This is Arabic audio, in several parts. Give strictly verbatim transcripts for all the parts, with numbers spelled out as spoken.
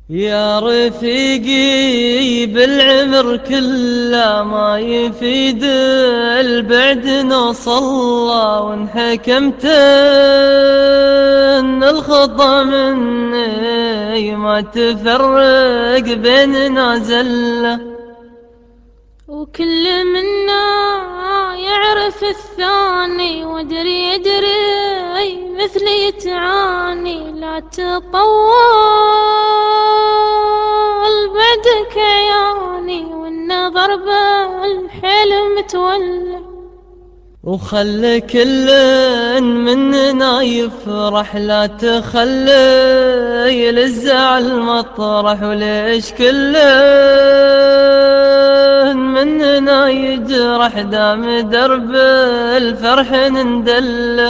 يا رفيقي بالعمر كله ما يفيد البعد نوصله، وان حكمت ان الخطا مني ما تفرق بيننا زله. وكل منا يعرف الثاني، وادري يدري مثلي تعاني. لا تطول بعدك عياني، والنظر بالحيل متولى. وخلي كل مننا يفرح، لا تخلي للزعل مطرح، وليش كل مننا يجرح دام درب الفرح نندله.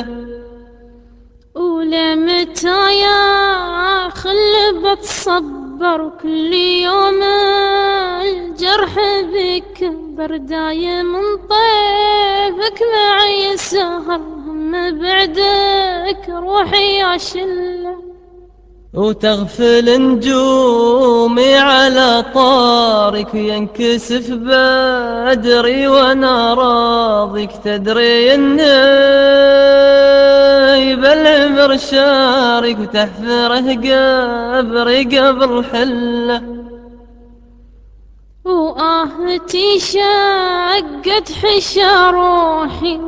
ولمتى يا خل بتصبر، وكل يوم الجرح بيكبر. دايم طيفك معي سهر، هم بعدك روحي يا شله. وتغفل نجومي على طارك، ينكسف بدري وانا راضيك. تدري اني بالعمر شارك، وتحفره قبري قبل حله. وآهتي شقت حشا روحي،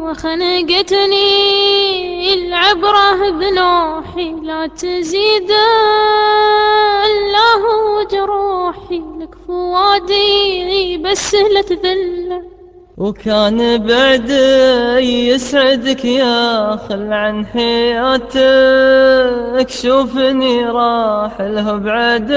وخنقتني العبرة بنوحي. لا تزيد الله جروحي، لك فؤادي بس لا تذله. وكان بعد يسعدك يا خل عن حياتك، شوفني راح له بعد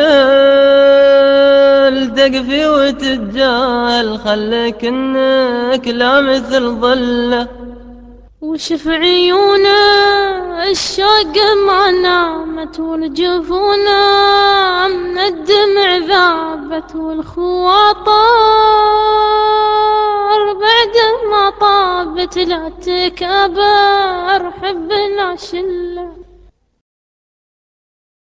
الدقفي وتتجاهل. خلك انك لا مثل ظله. وشف عيون الشوق ما نامت، والجفون من الدمع ذابت. والخواطر بعد ما طابت، لا تكابر حبنا شل.